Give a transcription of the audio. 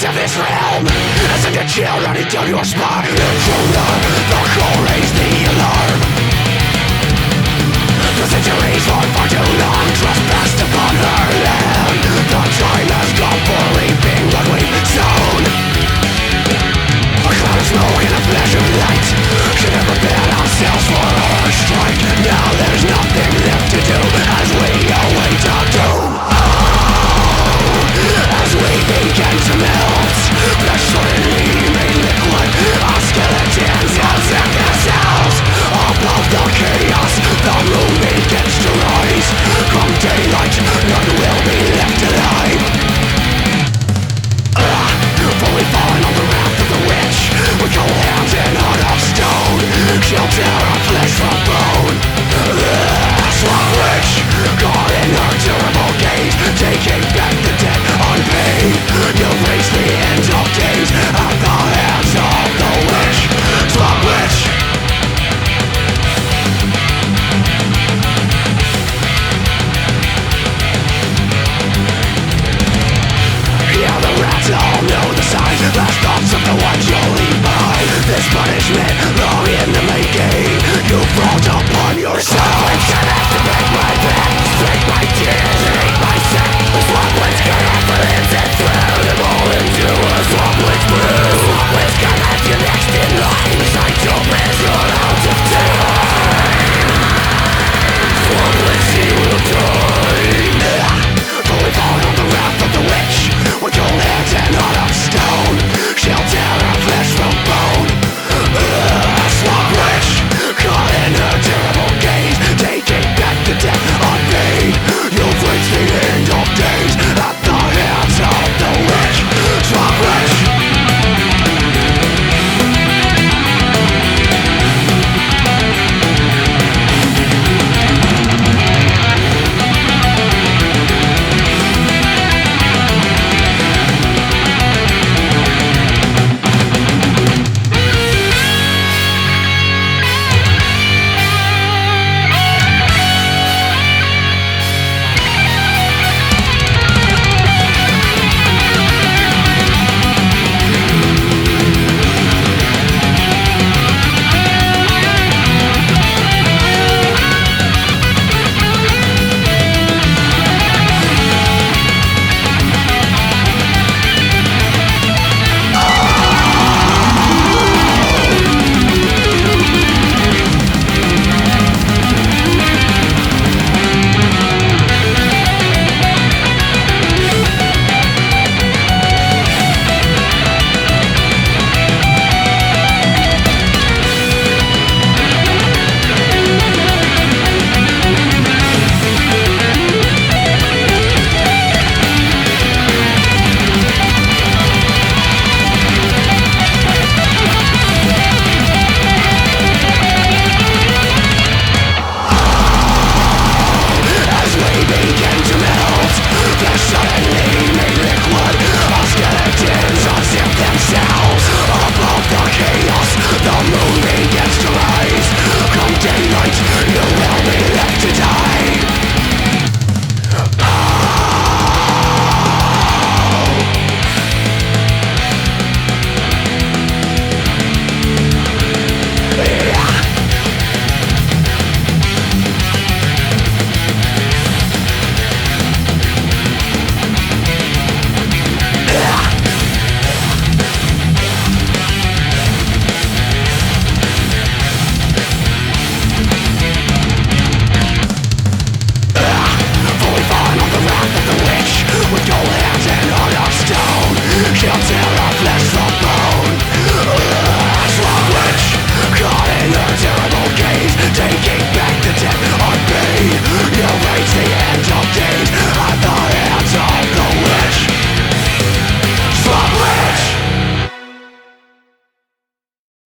of this realm. As if the chill running down your spine. Intruder, the call raised the alarm. The centuries for far too long trespassed upon her land. The time has come for reaping what we've sown. A cloud of smoke and a flash of light should have prepared ourselves for our strike. Now there's nothing left to do as we await our doom. As we begin to melt, flesh suddenly made liquid. Our skeletons unzip themselves. Above the chaos, the moon begins to rise. Come daylight, none will be left alive. For we've fallen on the wrath of the witch, with cold hands and heart of stone. She'll tear our flesh from bone. Swamp witch, caught in her terrible gaze, taking back the dead unpaid. You've reached the end of days at the hands of the witch. Swamp witch. Yeah, the rats all know the signs. Last thoughts of the ones you'll leave behind. This punishment, long in the making, you brought upon yourself. Swamp witch gonna have to break my back, drink my tears and eat my sack. The swamp witch gonna have to live and throw them all into a swamp witch brew. Swamp witch gonna have you next in line, beside your prayers, you're out of time. Swamp witch, she will die. For we've fallen on the wrath of the witch, with cold hands and heart of stone. She'll tear her flesh from bone. Swamp witch, caught in her terrible gaze, taking back the death unpaid. You've reached the end of days at the hands of the witch. Swamp witch. She'll tell